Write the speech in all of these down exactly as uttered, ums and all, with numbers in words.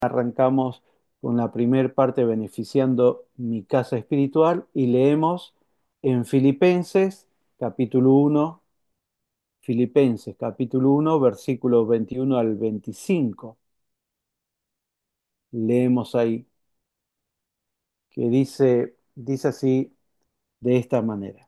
Arrancamos con la primer parte beneficiando mi casa espiritual y leemos en Filipenses capítulo uno, Filipenses capítulo uno, versículos veintiuno al veinticinco. Leemos ahí que dice, dice así de esta manera.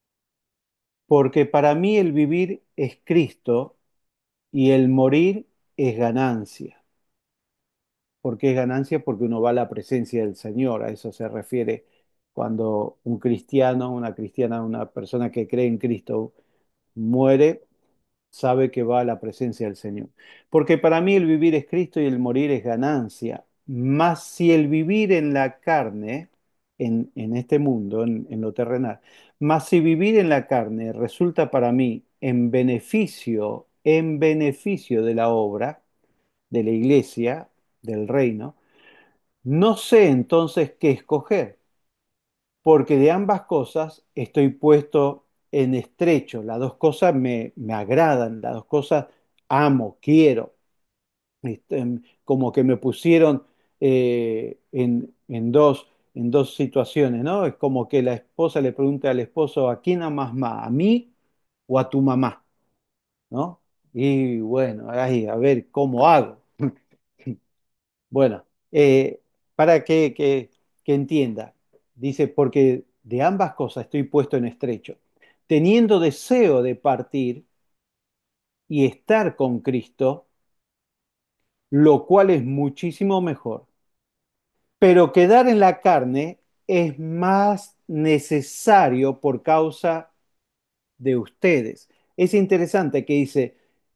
Porque para mí el vivir es Cristo y el morir es ganancia. ¿Por qué es ganancia? Porque uno va a la presencia del Señor. A eso se refiere cuando un cristiano, una cristiana, una persona que cree en Cristo muere, sabe que va a la presencia del Señor. Porque para mí el vivir es Cristo y el morir es ganancia. Mas si el vivir en la carne, en, en este mundo, en, en lo terrenal, mas si vivir en la carne resulta para mí en beneficio, en beneficio de la obra, de la iglesia, del reino, no sé entonces qué escoger, porque de ambas cosas estoy puesto en estrecho. Las dos cosas me, me agradan, las dos cosas amo, quiero. Este, como que me pusieron eh, en, en dos, en dos situaciones, ¿no? Es como que la esposa le pregunta al esposo, ¿a quién amas más? ¿A mí o a tu mamá? ¿No? Y bueno, ahí, a ver cómo hago. Bueno, eh, para que, que, que entienda, dice, porque de ambas cosas estoy puesto en estrecho, teniendo deseo de partir y estar con Cristo, lo cual es muchísimo mejor. Pero quedar en la carne es más necesario por causa de ustedes. Es interesante que dice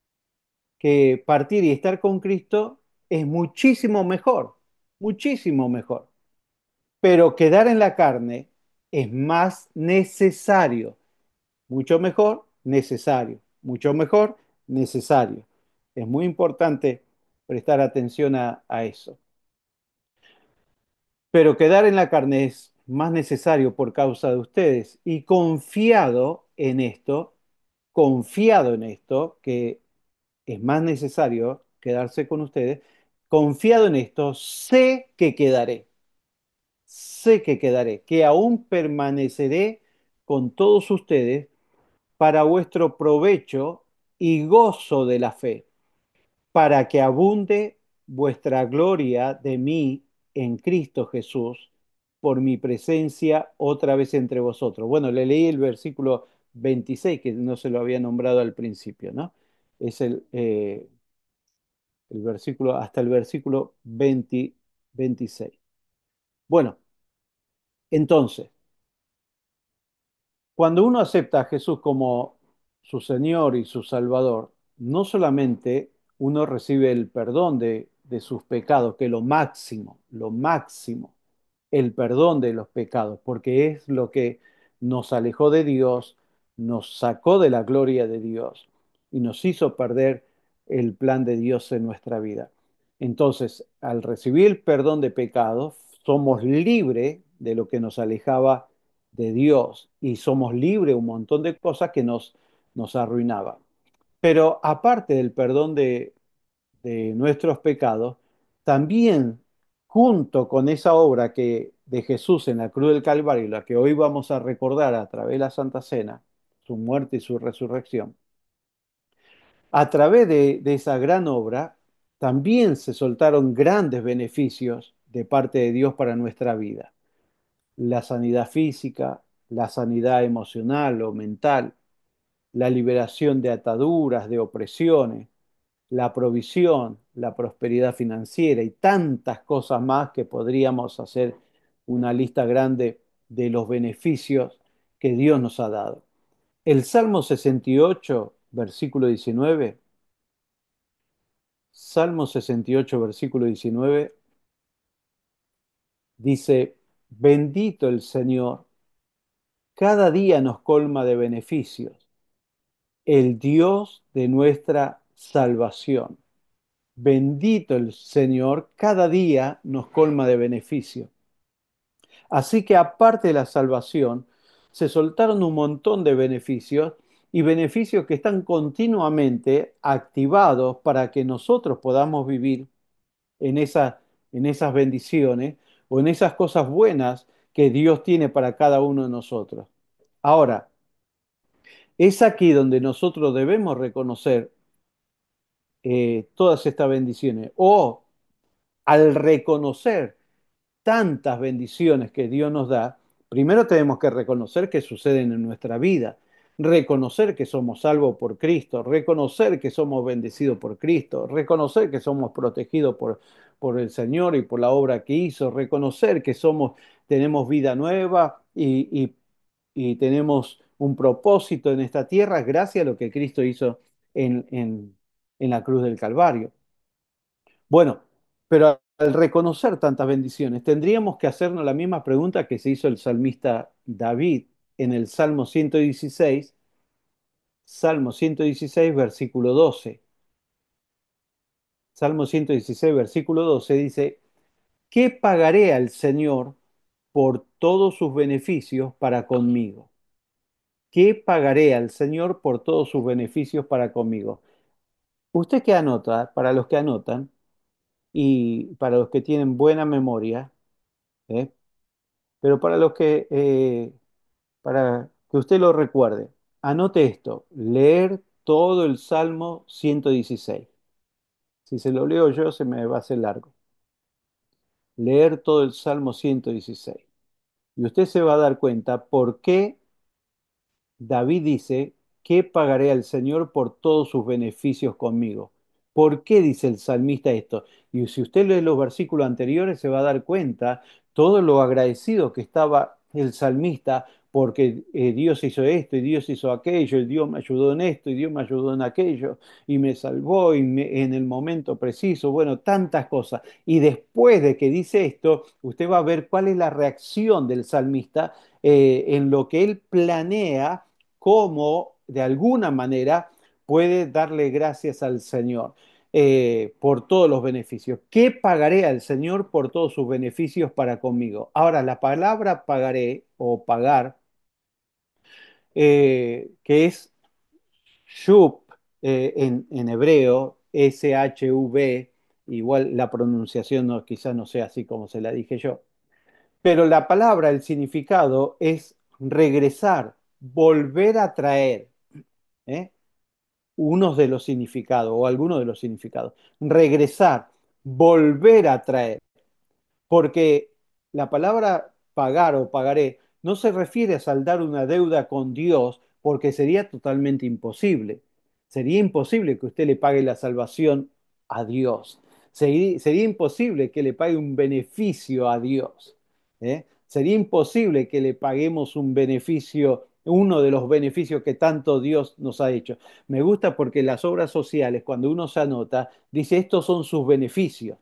que partir y estar con Cristo es muchísimo mejor, muchísimo mejor. Pero quedar en la carne es más necesario, mucho mejor, necesario, mucho mejor, necesario. Es muy importante prestar atención a, a eso. Pero quedar en la carne es más necesario por causa de ustedes y confiado en esto, confiado en esto, que es más necesario quedarse con ustedes, confiado en esto, sé que quedaré. Sé que quedaré, que aún permaneceré con todos ustedes para vuestro provecho y gozo de la fe, para que abunde vuestra gloria de mí en Cristo Jesús por mi presencia otra vez entre vosotros. Bueno, le leí el versículo veintiséis, que no se lo había nombrado al principio, ¿no? Es el, eh, el versículo, hasta el versículo veinte, veintiséis. Bueno, entonces, cuando uno acepta a Jesús como su Señor y su Salvador, no solamente uno recibe el perdón de, de sus pecados, que es lo máximo, lo máximo, el perdón de los pecados, porque es lo que nos alejó de Dios, nos sacó de la gloria de Dios y nos hizo perder el plan de Dios en nuestra vida. Entonces, al recibir el perdón de pecados, somos libres de lo que nos alejaba de Dios y somos libres de un montón de cosas que nos, nos arruinaban. Pero aparte del perdón de, de nuestros pecados, también junto con esa obra que, de Jesús en la cruz del Calvario, la que hoy vamos a recordar a través de la Santa Cena, su muerte y su resurrección, a través de, de esa gran obra, también se soltaron grandes beneficios de parte de Dios para nuestra vida. La sanidad física, la sanidad emocional o mental, la liberación de ataduras, de opresiones, la provisión, la prosperidad financiera y tantas cosas más que podríamos hacer una lista grande de los beneficios que Dios nos ha dado. El Salmo sesenta y ocho, versículo diecinueve, Salmo sesenta y ocho, versículo diecinueve, dice, bendito el Señor, cada día nos colma de beneficios, el Dios de nuestra salvación. Bendito el Señor, cada día nos colma de beneficio. Así que aparte de la salvación, se soltaron un montón de beneficios y beneficios que están continuamente activados para que nosotros podamos vivir en esa en esas bendiciones o en esas cosas buenas que Dios tiene para cada uno de nosotros. Ahora, es aquí donde nosotros debemos reconocer eh, todas estas bendiciones o al reconocer tantas bendiciones que Dios nos da, primero tenemos que reconocer que suceden en nuestra vida, reconocer que somos salvos por Cristo, reconocer que somos bendecidos por Cristo, reconocer que somos protegidos por, por el Señor y por la obra que hizo, reconocer que somos, tenemos vida nueva y, y- y tenemos un propósito en esta tierra gracias a lo que Cristo hizo en, en en la cruz del Calvario. Bueno, pero al reconocer tantas bendiciones, tendríamos que hacernos la misma pregunta que se hizo el salmista David en el Salmo ciento dieciséis, Salmo ciento dieciséis, versículo doce. Salmo ciento dieciséis, versículo doce dice, ¿qué pagaré al Señor por todos sus beneficios para conmigo? ¿Qué pagaré al Señor por todos sus beneficios para conmigo? Usted que anota, para los que anotan y para los que tienen buena memoria, ¿eh? Pero para los que, eh, para que usted lo recuerde, anote esto, leer todo el Salmo ciento dieciséis. Si se lo leo yo, se me va a hacer largo. Leer todo el Salmo ciento dieciséis. Y usted se va a dar cuenta por qué David dice, ¿qué pagaré al Señor por todos sus beneficios conmigo? ¿Por qué dice el salmista esto? Y si usted lee los versículos anteriores se va a dar cuenta todo lo agradecido que estaba el salmista porque eh, Dios hizo esto y Dios hizo aquello y Dios me ayudó en esto y Dios me ayudó en aquello y me salvó y me- en el momento preciso, bueno, tantas cosas. Y después de que dice esto, usted va a ver cuál es la reacción del salmista eh, en lo que él planea cómo de alguna manera puede darle gracias al Señor eh, por todos los beneficios. ¿Qué pagaré al Señor por todos sus beneficios para conmigo? Ahora, la palabra pagaré o pagar, eh, que es shub eh, en, en hebreo, S H U B, igual la pronunciación no, quizás no sea así como se la dije yo, pero la palabra, el significado es regresar, volver a traer. ¿Eh? Unos de los significados o algunos de los significados. Regresar, volver a traer, porque la palabra pagar o pagaré no se refiere a saldar una deuda con Dios porque sería totalmente imposible. Sería imposible que usted le pague la salvación a Dios. Sería, sería imposible que le pague un beneficio a Dios. ¿Eh? Sería imposible que le paguemos un beneficio, uno de los beneficios que tanto Dios nos ha hecho. Me gusta porque las obras sociales, cuando uno se anota, dice estos son sus beneficios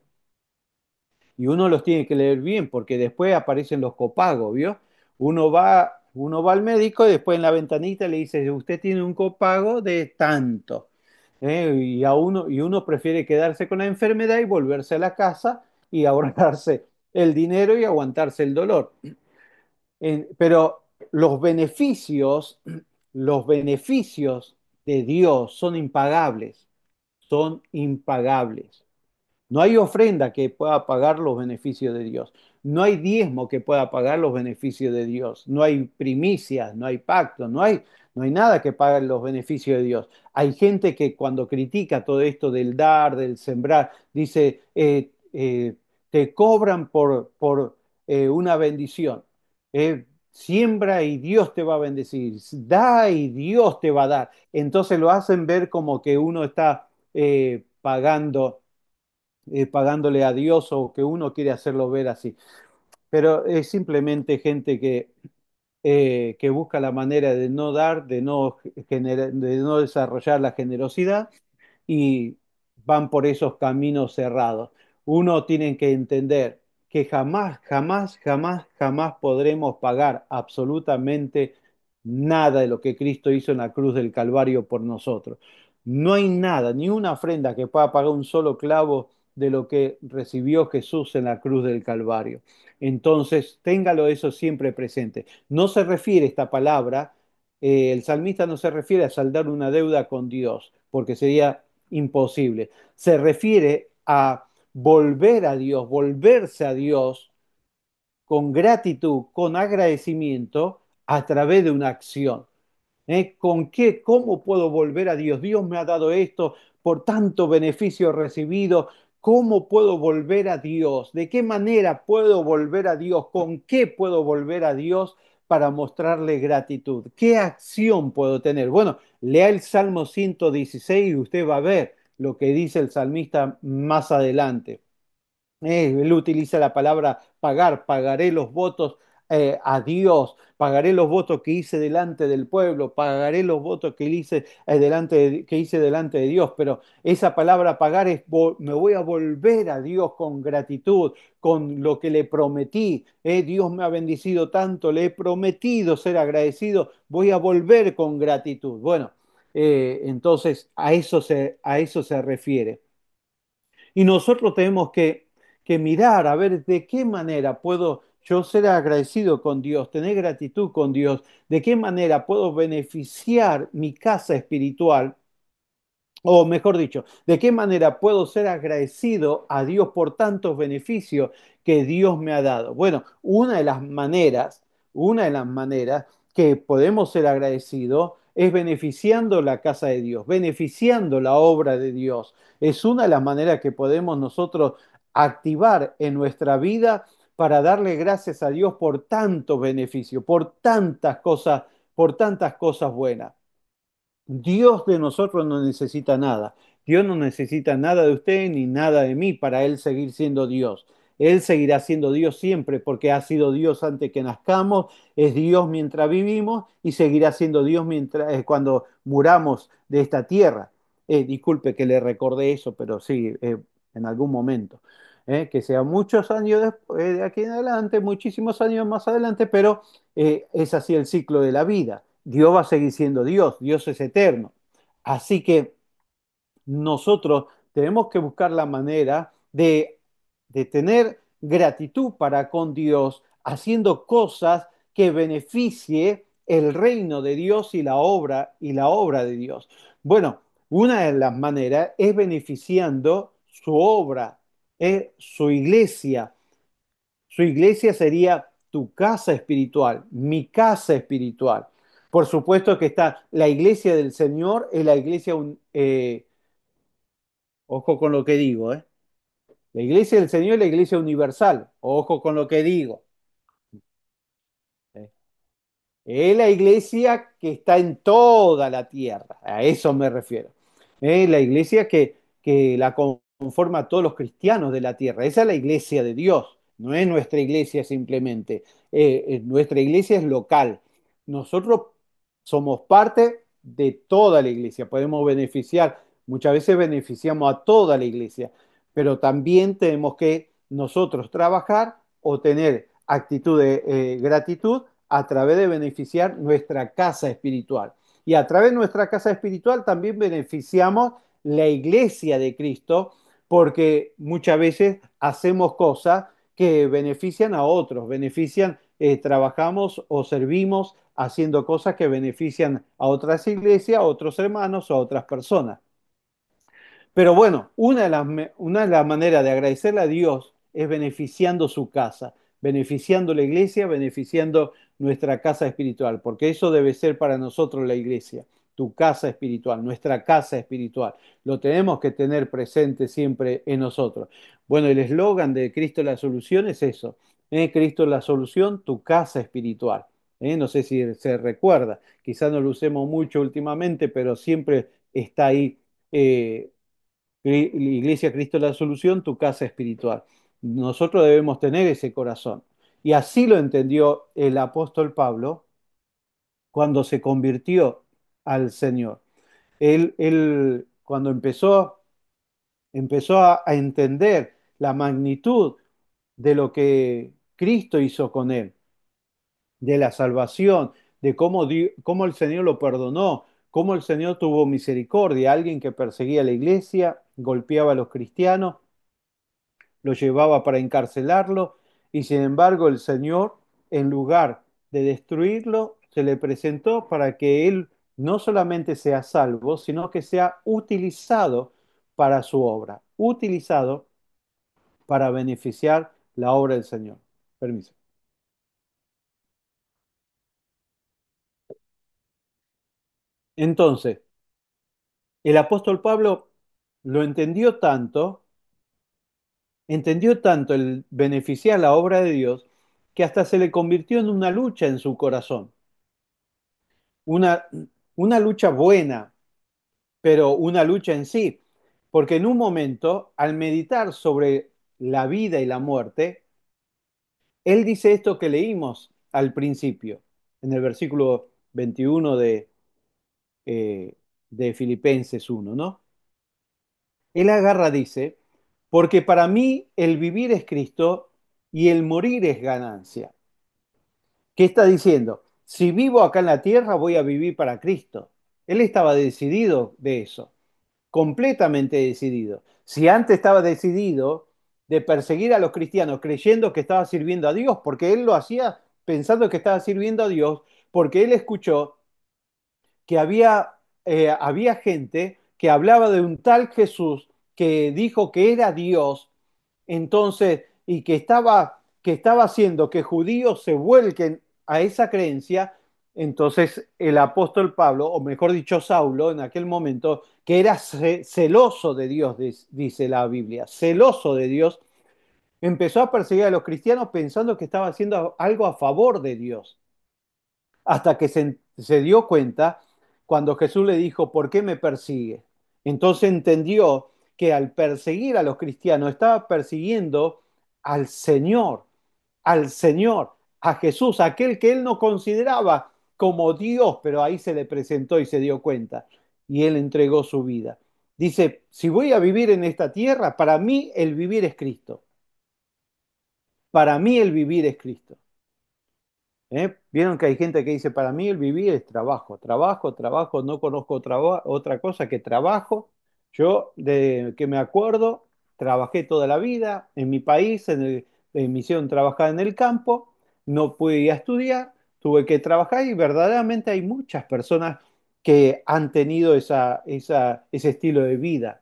y uno los tiene que leer bien porque después aparecen los copagos, ¿vio? Uno va, uno va al médico y después en la ventanita le dice, usted tiene un copago de tanto. ¿Eh? Y, a uno, y uno prefiere quedarse con la enfermedad y volverse a la casa y ahorrarse el dinero y aguantarse el dolor. Eh, pero los beneficios, los beneficios de Dios son impagables, son impagables. No hay ofrenda que pueda pagar los beneficios de Dios. No hay diezmo que pueda pagar los beneficios de Dios. No hay primicias, no hay pacto, no hay, no hay nada que pague los beneficios de Dios. Hay gente que cuando critica todo esto del dar, del sembrar, dice, eh, eh, te cobran por, por eh, una bendición. Eh, siembra y Dios te va a bendecir. Da y Dios te va a dar. Entonces lo hacen ver como que uno está eh, pagando eh, pagándole a Dios o que uno quiere hacerlo ver así. Pero es simplemente gente que, eh, que busca la manera de no dar, de no, genera- de no desarrollar la generosidad y van por esos caminos cerrados. Uno tiene que entender que jamás, jamás, jamás, jamás podremos pagar absolutamente nada de lo que Cristo hizo en la cruz del Calvario por nosotros. No hay nada, ni una ofrenda que pueda pagar un solo clavo de lo que recibió Jesús en la cruz del Calvario. Entonces, téngalo eso siempre presente. No se refiere esta palabra, eh, el salmista no se refiere a saldar una deuda con Dios, porque sería imposible. Se refiere a volver a Dios, volverse a Dios con gratitud, con agradecimiento a través de una acción. ¿Eh? ¿Con qué? ¿Cómo puedo volver a Dios? Dios me ha dado esto por tanto beneficio recibido. ¿Cómo puedo volver a Dios? ¿De qué manera puedo volver a Dios? ¿Con qué puedo volver a Dios para mostrarle gratitud? ¿Qué acción puedo tener? Bueno, lea el Salmo ciento dieciséis y usted va a ver lo que dice el salmista más adelante. Eh, él utiliza la palabra pagar, pagaré los votos eh, a Dios, pagaré los votos que hice delante del pueblo, pagaré los votos que hice, eh, delante de, que hice delante de Dios, pero esa palabra pagar es, me voy a volver a Dios con gratitud, con lo que le prometí. Eh, Dios me ha bendecido tanto, le he prometido ser agradecido, voy a volver con gratitud. Bueno, eh, entonces a eso se, a eso se refiere. Y nosotros tenemos que, que mirar a ver de qué manera puedo yo ser agradecido con Dios, tener gratitud con Dios, de qué manera puedo beneficiar mi casa espiritual, o mejor dicho, de qué manera puedo ser agradecido a Dios por tantos beneficios que Dios me ha dado. Bueno, una de las maneras, una de las maneras que podemos ser agradecidos es beneficiando la casa de Dios, beneficiando la obra de Dios. Es una de las maneras que podemos nosotros activar en nuestra vida para darle gracias a Dios por tantos beneficios, por tantas cosas, por tantas cosas buenas. Dios de nosotros no necesita nada. Dios no necesita nada de usted ni nada de mí para Él seguir siendo Dios. Él seguirá siendo Dios siempre porque ha sido Dios antes que nazcamos, es Dios mientras vivimos y seguirá siendo Dios mientras, eh, cuando muramos de esta tierra. Eh, disculpe que le recordé eso, pero sí, eh, en algún momento. Eh, que sea muchos años después, de aquí en adelante, muchísimos años más adelante, pero eh, es así el ciclo de la vida. Dios va a seguir siendo Dios, Dios es eterno. Así que nosotros tenemos que buscar la manera de, de tener gratitud para con Dios, haciendo cosas que beneficie el reino de Dios y la obra y la obra de Dios. Bueno, una de las maneras es beneficiando su obra, es su iglesia. Su iglesia sería tu casa espiritual, mi casa espiritual. Por supuesto que está la iglesia del Señor, es la iglesia, un- eh, ojo con lo que digo, ¿eh? La iglesia del Señor es la iglesia universal, ojo con lo que digo. ¿Eh? Es la iglesia que está en toda la tierra, a eso me refiero. Es la iglesia que, que la conforma a todos los cristianos de la tierra. Esa es la iglesia de Dios, no es nuestra iglesia simplemente. Eh, eh, nuestra iglesia es local. Nosotros somos parte de toda la iglesia, podemos beneficiar, muchas veces beneficiamos a toda la iglesia, pero también tenemos que nosotros trabajar o tener actitud de eh, gratitud a través de beneficiar nuestra casa espiritual. Y a través de nuestra casa espiritual también beneficiamos la iglesia de Cristo, porque muchas veces hacemos cosas que benefician a otros, benefician, eh, trabajamos o servimos haciendo cosas que benefician a otras iglesias, a otros hermanos o a otras personas. Pero bueno, una de las, una de las maneras de agradecerle a Dios es beneficiando su casa, beneficiando la iglesia, beneficiando nuestra casa espiritual, porque eso debe ser para nosotros la iglesia, tu casa espiritual, nuestra casa espiritual. Lo tenemos que tener presente siempre en nosotros. Bueno, el eslogan de Cristo es la solución es eso. ¿eh? Cristo es la solución, tu casa espiritual. ¿eh? No sé si se recuerda, quizás no lo usemos mucho últimamente, pero siempre está ahí. eh, Iglesia Cristo es la solución, tu casa espiritual. Nosotros debemos tener ese corazón. Y así lo entendió el apóstol Pablo cuando se convirtió al Señor. Él, él cuando empezó, empezó a, a entender la magnitud de lo que Cristo hizo con él, de la salvación, de cómo, Di- cómo el Señor lo perdonó, cómo el Señor tuvo misericordia, alguien que perseguía a la iglesia, golpeaba a los cristianos, lo llevaba para encarcelarlo y sin embargo el Señor, en lugar de destruirlo, se le presentó para que él no solamente sea salvo, sino que sea utilizado para su obra, utilizado para beneficiar la obra del Señor. Permiso. Entonces, el apóstol Pablo lo entendió tanto, entendió tanto el beneficiar la obra de Dios, que hasta se le convirtió en una lucha en su corazón. Una, una lucha buena, pero una lucha en sí. Porque en un momento, al meditar sobre la vida y la muerte, él dice esto que leímos al principio, en el versículo veintiuno de, eh, de Filipenses uno, ¿no? Él agarra, dice, porque para mí el vivir es Cristo y el morir es ganancia. ¿Qué está diciendo? Si vivo acá en la tierra, voy a vivir para Cristo. Él estaba decidido de eso, completamente decidido. Si antes estaba decidido de perseguir a los cristianos creyendo que estaba sirviendo a Dios, porque él lo hacía pensando que estaba sirviendo a Dios, porque él escuchó que había, eh, había gente que hablaba de un tal Jesús que dijo que era Dios, entonces, y que estaba, que estaba haciendo que judíos se vuelquen a esa creencia, entonces el apóstol Pablo, o mejor dicho Saulo, en aquel momento, que era ce- celoso de Dios, dice la Biblia, celoso de Dios, empezó a perseguir a los cristianos pensando que estaba haciendo algo a favor de Dios, hasta que se, se dio cuenta cuando Jesús le dijo, ¿por qué me persigue? Entonces entendió que al perseguir a los cristianos estaba persiguiendo al Señor, al Señor, a Jesús, aquel que él no consideraba como Dios, pero ahí se le presentó y se dio cuenta, y él entregó su vida. Dice, si voy a vivir en esta tierra, para mí el vivir es Cristo. Para mí el vivir es Cristo. ¿Eh? Vieron que hay gente que dice, para mí el vivir es trabajo, trabajo, trabajo, no conozco otra, otra cosa que trabajo. Yo, de que me acuerdo, trabajé toda la vida en mi país, en el, en me hicieron trabajar en el campo, no pude ir a estudiar, tuve que trabajar y verdaderamente hay muchas personas que han tenido esa, esa, ese estilo de vida.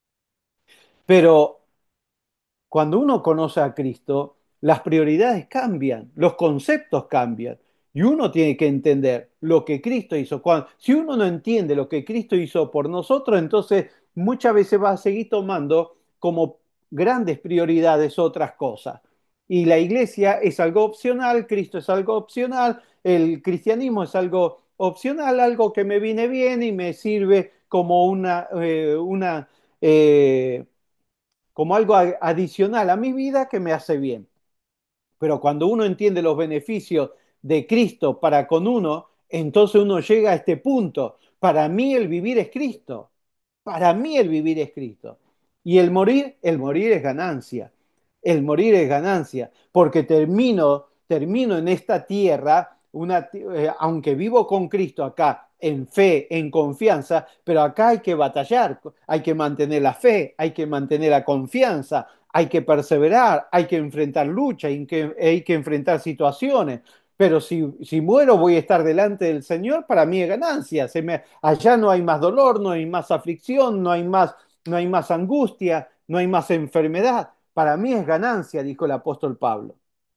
Pero cuando uno conoce a Cristo, las prioridades cambian, los conceptos cambian. Y uno tiene que entender lo que Cristo hizo. Cuando, si uno no entiende lo que Cristo hizo por nosotros, entonces muchas veces va a seguir tomando como grandes prioridades otras cosas. Y la iglesia es algo opcional, Cristo es algo opcional, el cristianismo es algo opcional, algo que me viene bien y me sirve como una, eh, una eh, como algo adicional a mi vida que me hace bien. Pero cuando uno entiende los beneficios de Cristo para con uno, entonces uno llega a este punto. Para mí el vivir es Cristo. Para mí el vivir es Cristo. Y el morir, el morir es ganancia. El morir es ganancia, porque termino, termino en esta tierra, una, eh, aunque vivo con Cristo acá, en fe, en confianza, pero acá hay que batallar, hay que mantener la fe, hay que mantener la confianza, hay que perseverar, hay que enfrentar lucha, hay que, hay que enfrentar situaciones. Pero si, si muero voy a estar delante del Señor, para mí es ganancia. Se me, allá no hay más dolor, no hay más aflicción, no hay más, no hay más angustia, no hay más enfermedad. Para mí es ganancia, dijo el apóstol Pablo.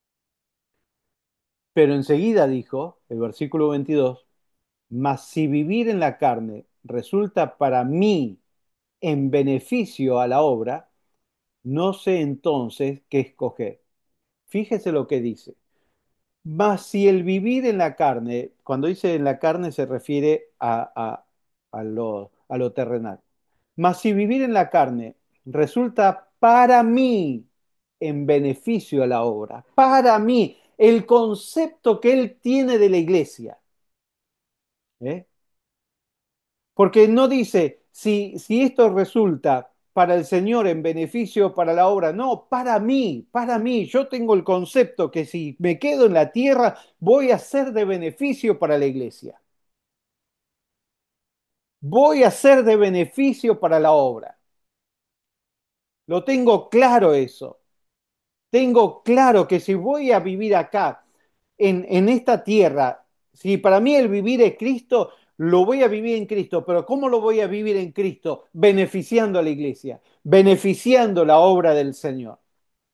Pero enseguida dijo, el versículo veintidós, mas si vivir en la carne resulta para mí en beneficio a la obra, no sé entonces qué escoger. Fíjese lo que dice. Mas si el vivir en la carne, cuando dice en la carne se refiere a, a, a lo, a lo terrenal. Mas si vivir en la carne resulta para mí en beneficio a la obra, para mí, el concepto que él tiene de la iglesia, ¿eh? Porque no dice si, si esto resulta para el Señor en beneficio para la obra, no, para mí, para mí, yo tengo el concepto que si me quedo en la tierra voy a ser de beneficio para la iglesia, voy a ser de beneficio para la obra. Lo tengo claro eso. Tengo claro que si voy a vivir acá, en, en esta tierra, si para mí el vivir es Cristo, lo voy a vivir en Cristo, pero ¿cómo lo voy a vivir en Cristo? Beneficiando a la iglesia, beneficiando la obra del Señor.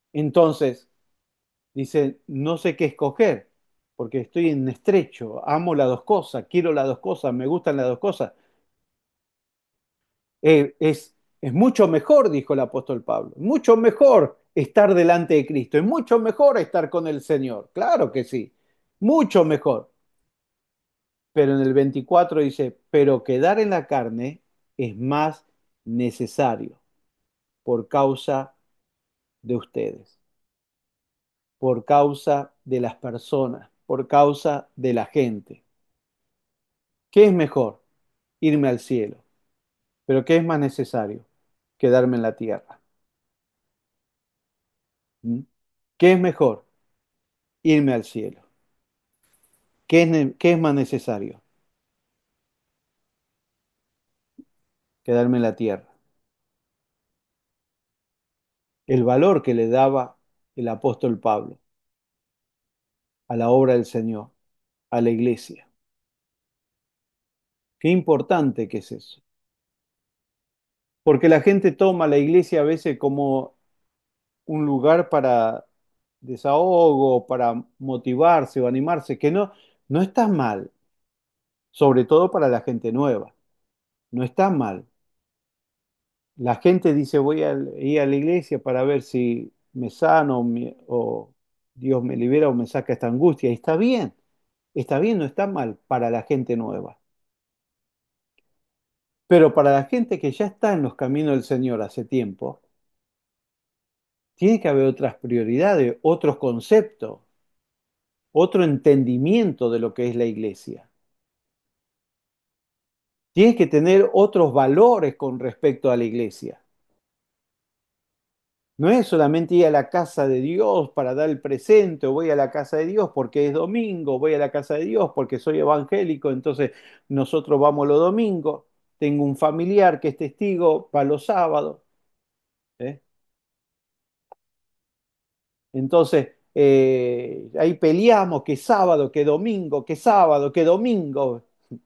Entonces, dice, no sé qué escoger, porque estoy en estrecho, amo las dos cosas, quiero las dos cosas, me gustan las dos cosas. Eh, es, es mucho mejor, dijo el apóstol Pablo, mucho mejor estar delante de Cristo, es mucho mejor estar con el Señor, claro que sí, mucho mejor. Pero en el veinticuatro dice, pero quedar en la carne es más necesario por causa de ustedes, por causa de las personas, por causa de la gente. ¿Qué es mejor? Irme al cielo. Pero ¿qué es más necesario? Quedarme en la tierra. ¿Mm? ¿Qué es mejor? Irme al cielo. ¿Qué es, ne- qué es más necesario? Quedarme en la tierra. El valor que le daba el apóstol Pablo a la obra del Señor, a la iglesia. Qué importante que es eso. Porque la gente toma la iglesia a veces como un lugar para desahogo, para motivarse o animarse, que no, no está mal, sobre todo para la gente nueva. No está mal. La gente dice, voy a ir a la iglesia para ver si me sano me- o Dios me libera o me saca esta angustia. Y está bien, está bien, no está mal para la gente nueva. Pero para la gente que ya está en los caminos del Señor hace tiempo, tiene que haber otras prioridades, otros conceptos, otro entendimiento de lo que es la iglesia. Tienes que tener otros valores con respecto a la iglesia. No es solamente ir a la casa de Dios para dar el presente, o voy a la casa de Dios porque es domingo, voy a la casa de Dios porque soy evangélico, entonces nosotros vamos los domingos. Tengo un familiar que es testigo para los sábados. ¿Eh? Entonces, eh, ahí peleamos que sábado, que domingo, que sábado, que domingo.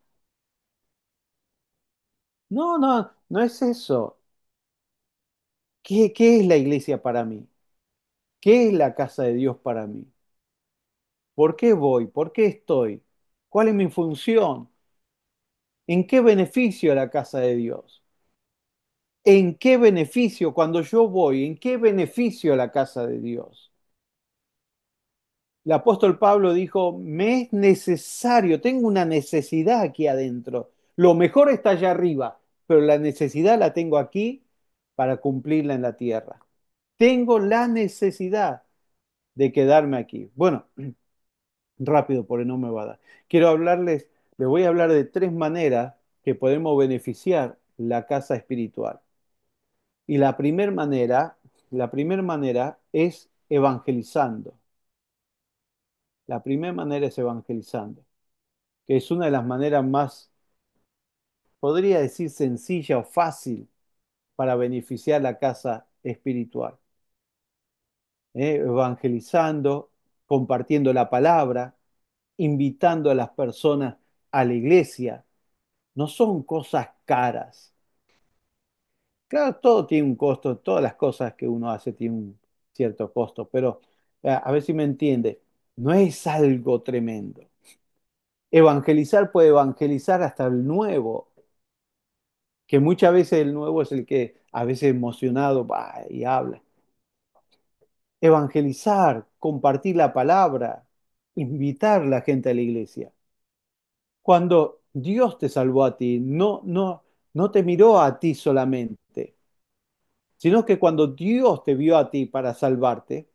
No, no, no es eso. ¿Qué, qué es la iglesia para mí? ¿Qué es la casa de Dios para mí? ¿Por qué voy? ¿Por qué estoy? ¿Cuál es mi función? ¿En qué beneficio a la casa de Dios? ¿En qué beneficio cuando yo voy? ¿En qué beneficio a la casa de Dios? El apóstol Pablo dijo, me es necesario, tengo una necesidad aquí adentro. Lo mejor está allá arriba, pero la necesidad la tengo aquí para cumplirla en la tierra. Tengo la necesidad de quedarme aquí. Bueno, rápido, porque no me va a dar. Quiero hablarles, les voy a hablar de tres maneras que podemos beneficiar la casa espiritual. Y la primera manera, la primera manera es evangelizando. La primera manera es evangelizando, que es una de las maneras más, podría decir, sencilla o fácil para beneficiar la casa espiritual. ¿Eh? Evangelizando, compartiendo la palabra, invitando a las personas a la iglesia. No son cosas caras. Claro, todo tiene un costo, todas las cosas que uno hace tienen un cierto costo, pero eh, a ver si me entiende, no es algo tremendo. Evangelizar puede evangelizar hasta el nuevo, que muchas veces el nuevo es el que a veces emocionado va y habla. Evangelizar, compartir la palabra, invitar a la gente a la iglesia. Cuando Dios te salvó a ti, no, no, no te miró a ti solamente, sino que cuando Dios te vio a ti para salvarte,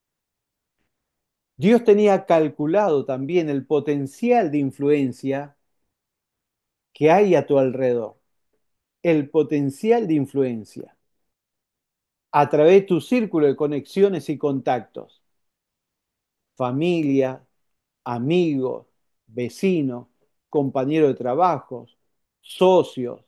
Dios tenía calculado también el potencial de influencia que hay a tu alrededor, el potencial de influencia a través de tu círculo de conexiones y contactos, familia, amigos, vecinos, compañeros de trabajos, socios,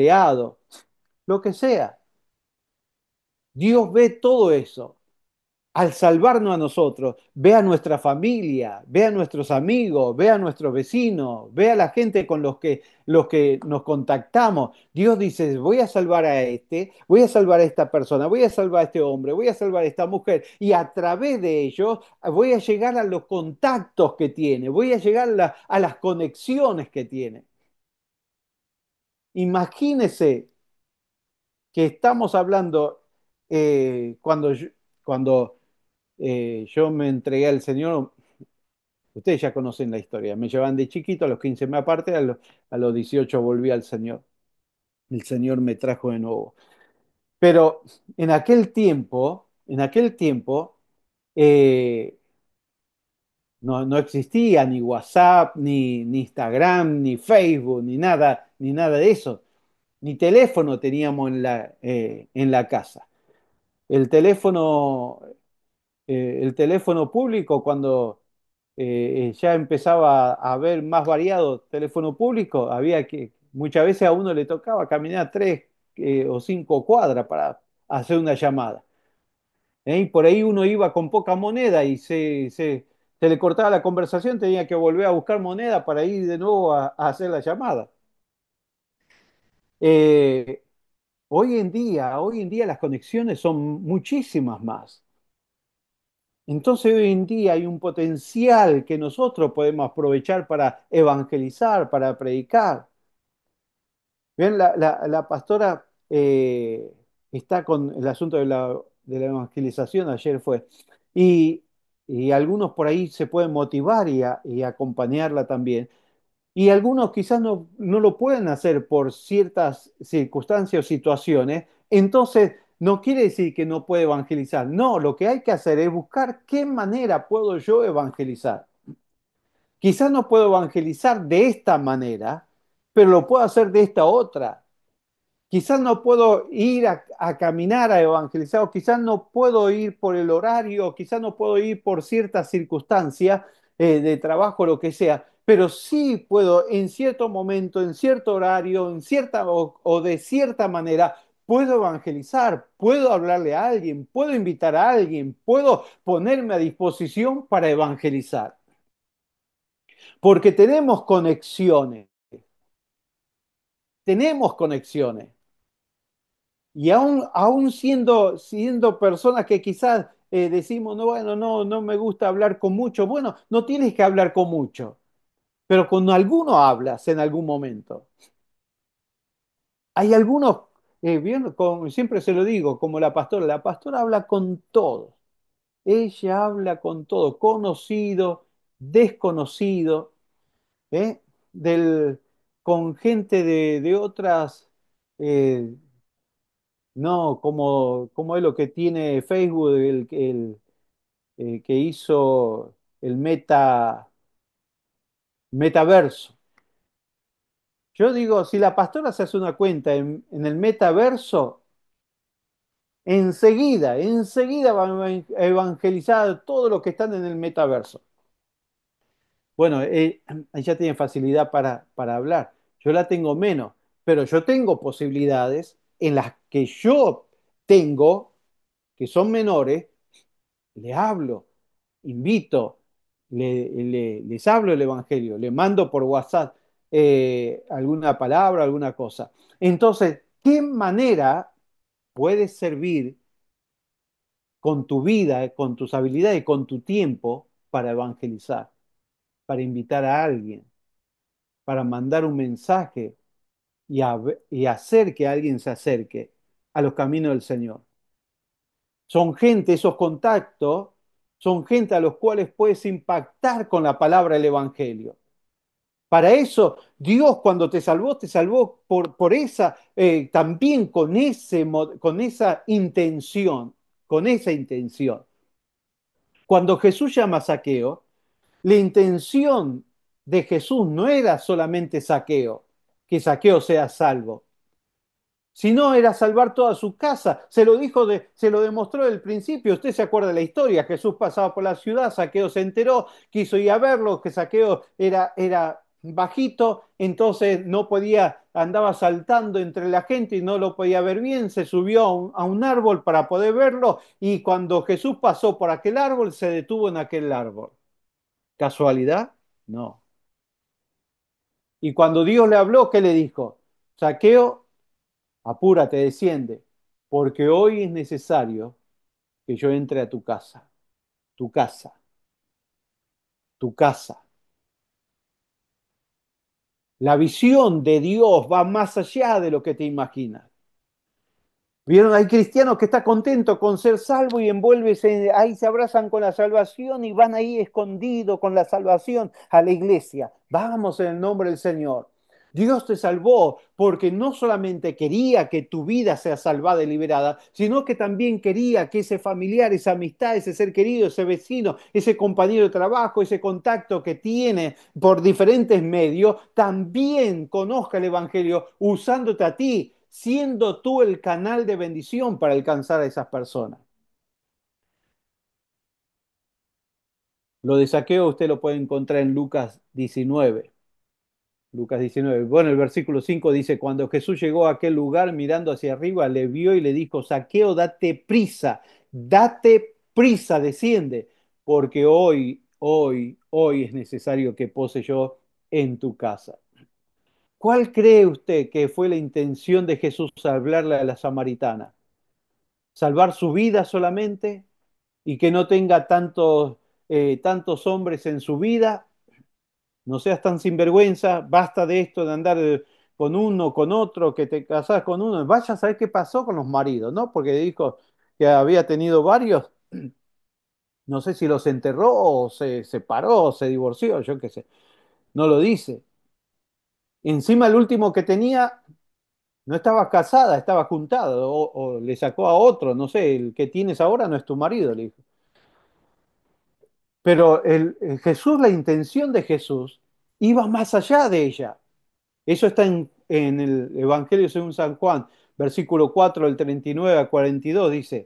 empleados, lo que sea. Dios ve todo eso al salvarnos a nosotros, ve a nuestra familia, ve a nuestros amigos, ve a nuestros vecinos, ve a la gente con los que, los que nos contactamos. Dios dice, voy a salvar a este, voy a salvar a esta persona, voy a salvar a este hombre, voy a salvar a esta mujer, y a través de ellos voy a llegar a los contactos que tiene, voy a llegar a, la- a las conexiones que tiene. Imagínese que estamos hablando eh, cuando yo, cuando eh, yo me entregué al Señor. Ustedes ya conocen la historia. Me llevan de chiquito, a los quince me aparté, a los, a los dieciocho volví al Señor. El Señor me trajo de nuevo. Pero en aquel tiempo, en aquel tiempo, eh, no, no existía ni WhatsApp, ni, ni Instagram, ni Facebook, ni nada, ni nada de eso. Ni teléfono teníamos en la, eh, en la casa. El teléfono eh, el teléfono público, cuando eh, ya empezaba a haber más variado teléfono público, había que, muchas veces a uno le tocaba caminar tres eh, o cinco cuadras para hacer una llamada. ¿Eh? Y por ahí uno iba con poca moneda y se, se, se le cortaba la conversación, tenía que volver a buscar moneda para ir de nuevo a, a hacer la llamada. Eh, hoy en día, hoy en día las conexiones son muchísimas más. Entonces hoy en día hay un potencial que nosotros podemos aprovechar para evangelizar, para predicar. Bien, la, la- la pastora eh, está con el asunto de la, de la evangelización, ayer fue, y, y algunos por ahí se pueden motivar y, a- y acompañarla también. Y algunos quizás no, no lo pueden hacer por ciertas circunstancias o situaciones, entonces no quiere decir que no puede evangelizar. No, lo que hay que hacer es buscar qué manera puedo yo evangelizar. Quizás no puedo evangelizar de esta manera, pero lo puedo hacer de esta otra. Quizás no puedo ir a, a caminar a evangelizar, o quizás no puedo ir por el horario, o quizás no puedo ir por ciertas circunstancias eh, de trabajo, lo que sea, pero sí puedo en cierto momento, en cierto horario, en cierta o, o de cierta manera, puedo evangelizar, puedo hablarle a alguien, puedo invitar a alguien, puedo ponerme a disposición para evangelizar, porque tenemos conexiones, tenemos conexiones. Y aún, aún siendo, siendo personas que quizás eh, decimos, no, bueno, no, no me gusta hablar con mucho. Bueno, no tienes que hablar con mucho, pero con alguno hablas en algún momento. Hay algunos, eh, bien, con- siempre se lo digo, como la pastora, la pastora habla con todos. Ella habla con todo, conocido, desconocido, ¿eh? Del, con gente de, de otras, eh, no, como, como es lo que tiene Facebook, el, el, eh, que hizo el meta, metaverso. Yo digo, si la pastora se hace una cuenta en, en el metaverso, enseguida, enseguida va a evangelizar todos los que están en el metaverso. Bueno, eh, ella tiene facilidad para, para hablar. Yo la tengo menos, pero yo tengo posibilidades en las que yo tengo, que son menores, le hablo, invito, le- le- les hablo el Evangelio, le mando por WhatsApp eh, alguna palabra, alguna cosa. Entonces, ¿qué manera puedes servir con tu vida, con tus habilidades, con tu tiempo para evangelizar, para invitar a alguien, para mandar un mensaje y, a- y hacer que alguien se acerque a los caminos del Señor? Son gente, esos contactos, son gente a los cuales puedes impactar con la palabra del Evangelio. Para eso, Dios cuando te salvó, te salvó por, por esa, eh, también con, ese, con esa intención, con esa intención. Cuando Jesús llama a Saqueo, la intención de Jesús no era solamente Saqueo, que Saqueo sea salvo, si no, era salvar toda su casa. Se lo dijo, de, se lo demostró del principio. Usted se acuerda de la historia. Jesús pasaba por la ciudad, Saqueo se enteró, quiso ir a verlo, que Saqueo era, era bajito, entonces no podía, andaba saltando entre la gente y no lo podía ver bien, se subió a un, a un árbol para poder verlo y cuando Jesús pasó por aquel árbol, se detuvo en aquel árbol. ¿Casualidad? No. Y cuando Dios le habló, ¿qué le dijo? Saqueo, apúrate, desciende, porque hoy es necesario que yo entre a tu casa, tu casa, tu casa. La visión de Dios va más allá de lo que te imaginas. Vieron, hay cristianos que están contentos con ser salvos y envuélvese, ahí se abrazan con la salvación y van ahí escondidos con la salvación a la iglesia. Vamos en el nombre del Señor. Dios te salvó porque no solamente quería que tu vida sea salvada y liberada, sino que también quería que ese familiar, esa amistad, ese ser querido, ese vecino, ese compañero de trabajo, ese contacto que tiene por diferentes medios, también conozca el Evangelio usándote a ti, siendo tú el canal de bendición para alcanzar a esas personas. Lo de saqueo usted lo puede encontrar en Lucas diecinueve. Lucas diecinueve. Bueno, el versículo cinco dice, cuando Jesús llegó a aquel lugar mirando hacia arriba, le vio y le dijo, Saqueo, date prisa, date prisa, desciende, porque hoy, hoy, hoy es necesario que pose yo en tu casa. ¿Cuál cree usted que fue la intención de Jesús al hablarle a la samaritana? ¿Salvar su vida solamente y que no tenga tantos, eh, tantos hombres en su vida? No seas tan sinvergüenza, basta de esto de andar eh, con uno, con otro, que te casás con uno. Vaya a saber qué pasó con los maridos, ¿no? Porque dijo que había tenido varios, no sé si los enterró o se separó o se divorció, yo qué sé, no lo dice. Encima el último que tenía no estaba casada, estaba juntado o, o le sacó a otro, no sé, el que tienes ahora no es tu marido, le dijo. Pero el, el Jesús, la intención de Jesús iba más allá de ella. Eso está en, en el Evangelio según San Juan, versículo cuatro del treinta y nueve al cuarenta y dos, dice,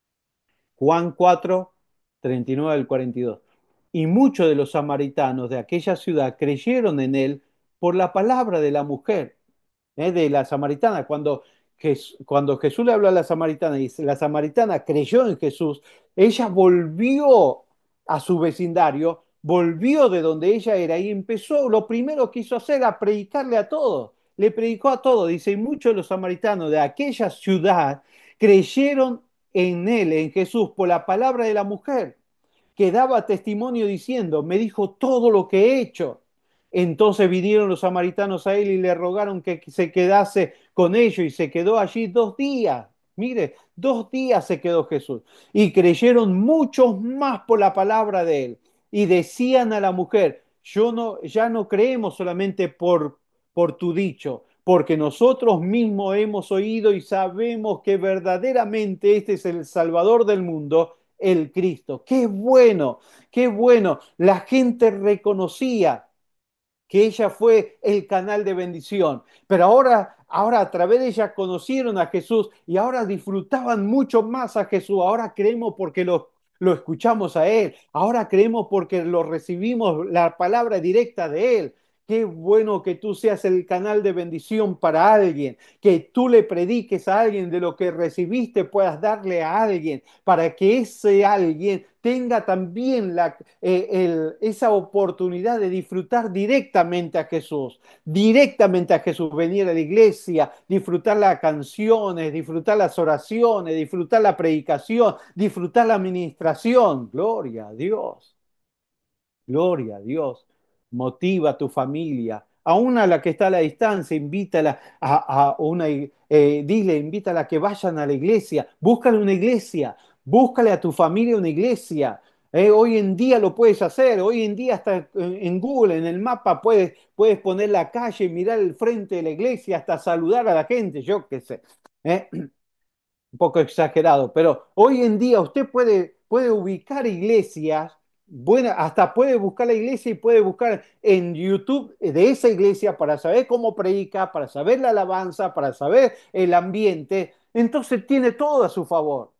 Juan cuatro treinta y nueve al cuarenta y dos. Y muchos de los samaritanos de aquella ciudad creyeron en él por la palabra de la mujer, ¿eh? De la samaritana. Cuando, Jes- cuando Jesús le habló a la samaritana y la samaritana creyó en Jesús, ella volvió a su vecindario, volvió de donde ella era y empezó, lo primero que quiso hacer a predicarle a todos. Le predicó a todos, dice, y muchos de los samaritanos de aquella ciudad creyeron en él, en Jesús, por la palabra de la mujer que daba testimonio diciendo, me dijo todo lo que he hecho. Entonces vinieron los samaritanos a él y le rogaron que se quedase con ellos y se quedó allí dos días. Mire, dos días se quedó Jesús. Y creyeron muchos más por la palabra de él. Y decían a la mujer, yo no, ya no creemos solamente por, por tu dicho, porque nosotros mismos hemos oído y sabemos que verdaderamente este es el Salvador del mundo, el Cristo. Qué bueno, qué bueno. La gente reconocía que ella fue el canal de bendición. Pero ahora, ahora a través de ella conocieron a Jesús y ahora disfrutaban mucho más a Jesús. Ahora creemos porque lo, lo escuchamos a Él. Ahora creemos porque lo recibimos la palabra directa de Él. Qué bueno que tú seas el canal de bendición para alguien, que tú le prediques a alguien de lo que recibiste, puedas darle a alguien, para que ese alguien tenga también la, eh, el- esa oportunidad de disfrutar directamente a Jesús, directamente a Jesús, venir a la iglesia, disfrutar las canciones, disfrutar las oraciones, disfrutar la predicación, disfrutar la administración. Gloria a Dios. Gloria a Dios. Motiva a tu familia, aún a la que está a la distancia, invítala a, a una, eh, dile, invítala a que vayan a la iglesia, búscale una iglesia, búscale a tu familia una iglesia. Eh, hoy en día lo puedes hacer, hoy en día hasta en, en Google, en el mapa, puedes, puedes poner la calle, mirar el frente de la iglesia, hasta saludar a la gente, yo qué sé. Eh, un poco exagerado, pero hoy en día usted puede, puede ubicar iglesias, buena, hasta puede buscar la iglesia y puede buscar en YouTube de esa iglesia para saber cómo predica, para saber la alabanza, para saber el ambiente. Entonces tiene todo a su favor.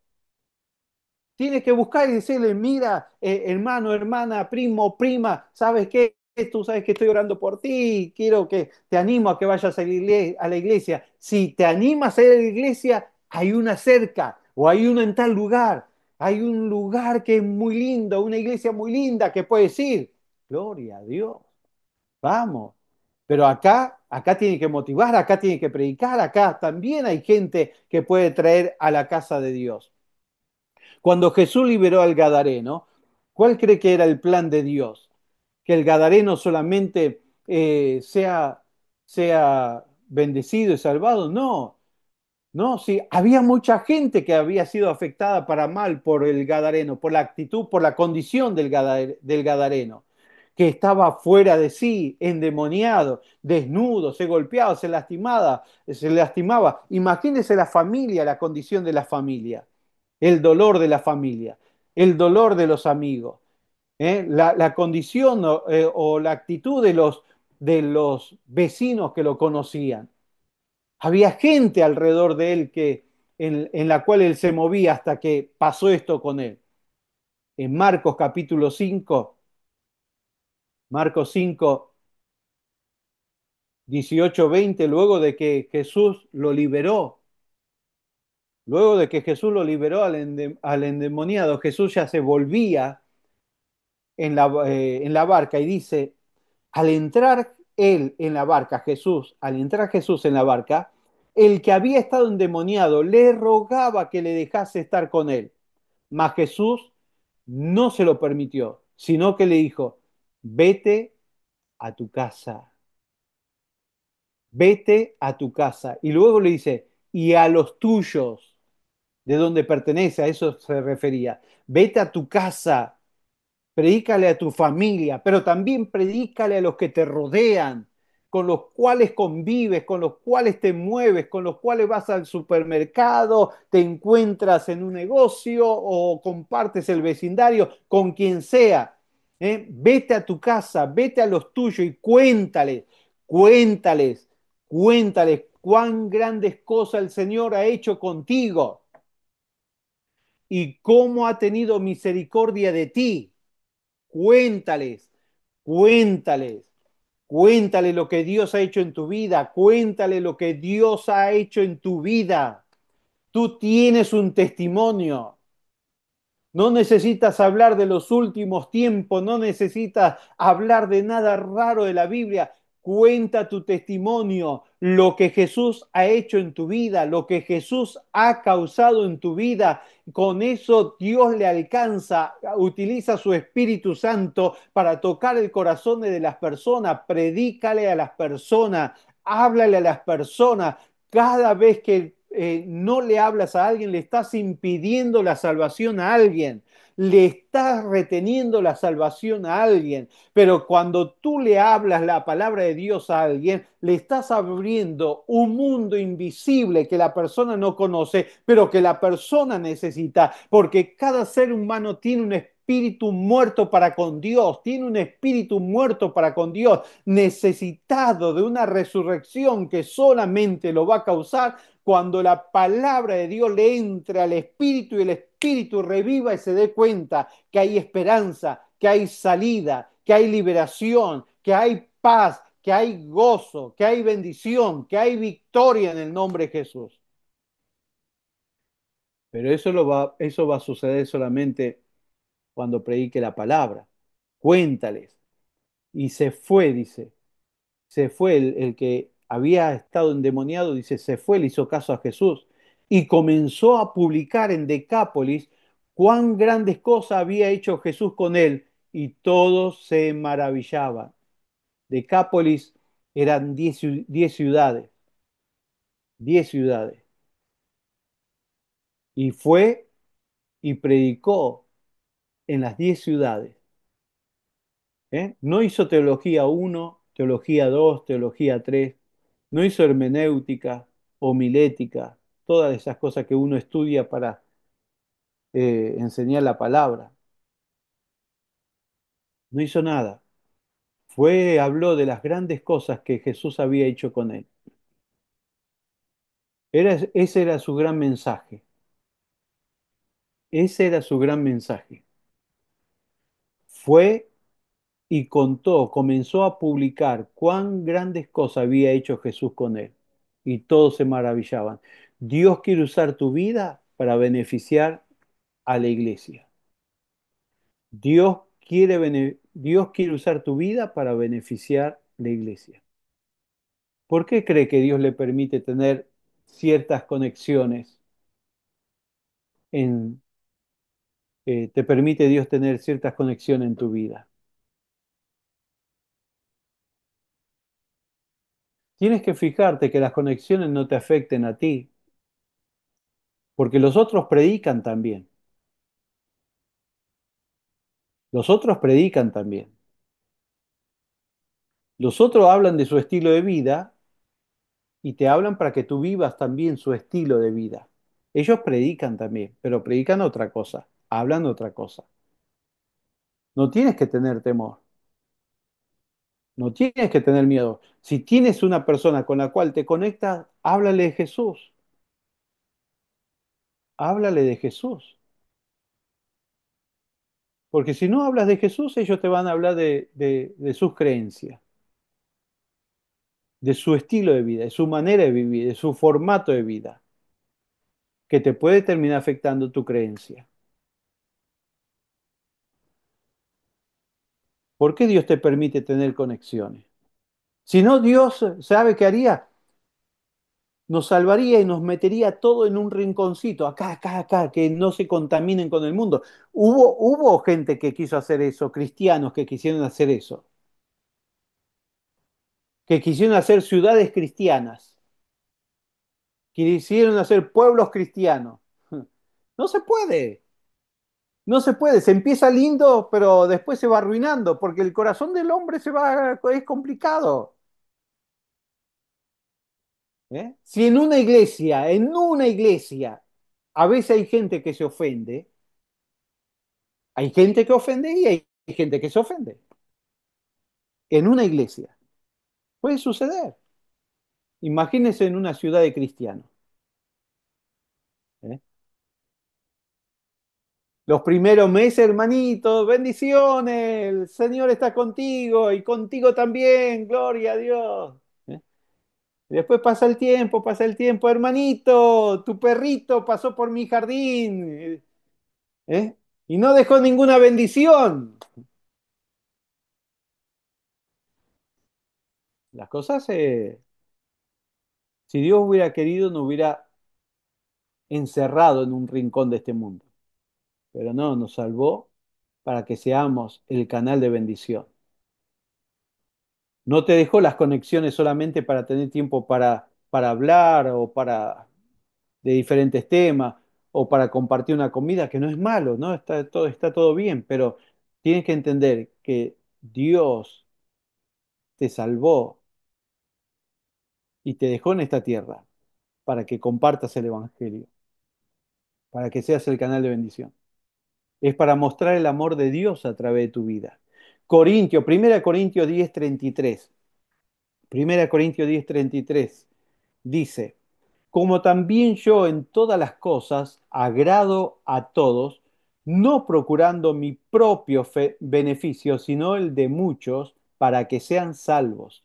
Tiene que buscar y decirle, mira, eh, hermano, hermana, primo, prima, ¿sabes qué? tú sabes que estoy orando por ti, quiero que te animo a que vayas a la igle- a la iglesia. Si te animas a ir a la iglesia, hay una cerca o hay una en tal lugar. Hay un lugar que es muy lindo, una iglesia muy linda que puedes ir. Gloria a Dios, vamos. Pero acá, acá tiene que motivar, acá tiene que predicar, acá también hay gente que puede traer a la casa de Dios. Cuando Jesús liberó al Gadareno, ¿cuál cree que era el plan de Dios? Que el Gadareno solamente eh, sea, sea bendecido y salvado. No, no, sí, había mucha gente que había sido afectada para mal por el Gadareno, por la actitud, por la condición del, Gadar- del Gadareno, que estaba fuera de sí, endemoniado, desnudo, se golpeaba, se lastimaba, se lastimaba. Imagínense la familia, la condición de la familia, el dolor de la familia, el dolor de los amigos, ¿eh? La, la condición o, eh, o la actitud de los, de los vecinos que lo conocían. Había gente alrededor de él que, en, en la cual él se movía hasta que pasó esto con él. En Marcos capítulo cinco, Marcos cinco, dieciocho, veinte, luego de que Jesús lo liberó, luego de que Jesús lo liberó al, ende- al endemoniado, Jesús ya se volvía en la, eh, en la barca y dice, al entrar él en la barca, Jesús, al entrar Jesús en la barca, el que había estado endemoniado le rogaba que le dejase estar con él. Mas Jesús no se lo permitió, sino que le dijo, vete a tu casa, vete a tu casa. Y luego le dice, y a los tuyos, de donde pertenece, a eso se refería, vete a tu casa, predícale a tu familia, pero también predícale a los que te rodean, con los cuales convives, con los cuales te mueves, con los cuales vas al supermercado, te encuentras en un negocio o compartes el vecindario, con quien sea. ¿Eh? Vete a tu casa, vete a los tuyos y cuéntales, cuéntales, cuéntales cuán grandes cosas el Señor ha hecho contigo y cómo ha tenido misericordia de ti. Cuéntales, cuéntales, cuéntale lo que Dios ha hecho en tu vida, cuéntale lo que Dios ha hecho en tu vida. Tú tienes un testimonio. No necesitas hablar de los últimos tiempos, no necesitas hablar de nada raro de la Biblia. Cuenta tu testimonio, lo que Jesús ha hecho en tu vida, lo que Jesús ha causado en tu vida. Con eso Dios le alcanza, utiliza su Espíritu Santo para tocar el corazón de las personas. Predícale a las personas, háblale a las personas. Cada vez que eh, no le hablas a alguien, le estás impidiendo la salvación a alguien, le estás reteniendo la salvación a alguien, pero cuando tú le hablas la palabra de Dios a alguien, le estás abriendo un mundo invisible que la persona no conoce, pero que la persona necesita, porque cada ser humano tiene un espíritu muerto para con Dios, tiene un espíritu muerto para con Dios, necesitado de una resurrección que solamente lo va a causar cuando la palabra de Dios le entre al espíritu y el espíritu reviva y se dé cuenta que hay esperanza, que hay salida, que hay liberación, que hay paz, que hay gozo, que hay bendición, que hay victoria en el nombre de Jesús. Pero eso, lo va, eso va a suceder solamente cuando predique la palabra. Cuéntales. Y se fue, dice. Se fue el, el que había estado endemoniado, dice, se fue, le hizo caso a Jesús y comenzó a publicar en Decápolis cuán grandes cosas había hecho Jesús con él y todos se maravillaban. Decápolis eran diez diez ciudades, diez ciudades. Y fue y predicó en las diez ciudades. ¿Eh? No hizo teología uno, teología dos, teología tres, no hizo hermenéutica, homilética, todas esas cosas que uno estudia para eh, enseñar la palabra. No hizo nada. Fue, habló de las grandes cosas que Jesús había hecho con él. Era, ese era su gran mensaje. Ese era su gran mensaje. Fue y contó, comenzó a publicar cuán grandes cosas había hecho Jesús con él. Y todos se maravillaban. Dios quiere usar tu vida para beneficiar a la iglesia. Dios quiere, bene- Dios quiere usar tu vida para beneficiar la iglesia. ¿Por qué cree que Dios le permite tener ciertas conexiones en, eh, te permite Dios tener ciertas conexiones en tu vida? Tienes que fijarte que las conexiones no te afecten a ti, porque los otros predican también. Los otros predican también. Los otros hablan de su estilo de vida y te hablan para que tú vivas también su estilo de vida. Ellos predican también, pero predican otra cosa, hablan otra cosa. No tienes que tener temor, no tienes que tener miedo. Si tienes una persona con la cual te conectas, háblale de Jesús, háblale de Jesús. Porque si no hablas de Jesús, ellos te van a hablar de, de de sus creencias, de su estilo de vida, de su manera de vivir, de su formato de vida, que te puede terminar afectando tu creencia. ¿Por qué Dios te permite tener conexiones? Si no, Dios, ¿sabe qué haría? Nos salvaría y nos metería todo en un rinconcito, acá, acá, acá, que no se contaminen con el mundo. Hubo, hubo gente que quiso hacer eso, cristianos que quisieron hacer eso, que quisieron hacer ciudades cristianas, que quisieron hacer pueblos cristianos. No se puede, no se puede. Se empieza lindo, pero después se va arruinando, porque el corazón del hombre se va, es complicado. ¿Eh? Si en una iglesia, en una iglesia, a veces hay gente que se ofende, hay gente que ofende y hay gente que se ofende. En una iglesia. Puede suceder. Imagínense en una ciudad de cristianos. ¿Eh? Los primeros meses, hermanitos, bendiciones, el Señor está contigo y contigo también, gloria a Dios. ¿Eh? Y después pasa el tiempo, pasa el tiempo, hermanito, tu perrito pasó por mi jardín, ¿eh? Y no dejó ninguna bendición. Las cosas, eh, si Dios hubiera querido, no hubiera encerrado en un rincón de este mundo. Pero no, nos salvó para que seamos el canal de bendición. No te dejó las conexiones solamente para tener tiempo para, para hablar o para de diferentes temas o para compartir una comida, que no es malo, ¿no? Está todo, está todo bien, pero tienes que entender que Dios te salvó y te dejó en esta tierra para que compartas el Evangelio, para que seas el canal de bendición. Es para mostrar el amor de Dios a través de tu vida. Corintios, primera Corintios diez treinta y tres. Primera Corintios diez treinta y tres dice, como también yo en todas las cosas agrado a todos, no procurando mi propio fe- beneficio, sino el de muchos, para que sean salvos.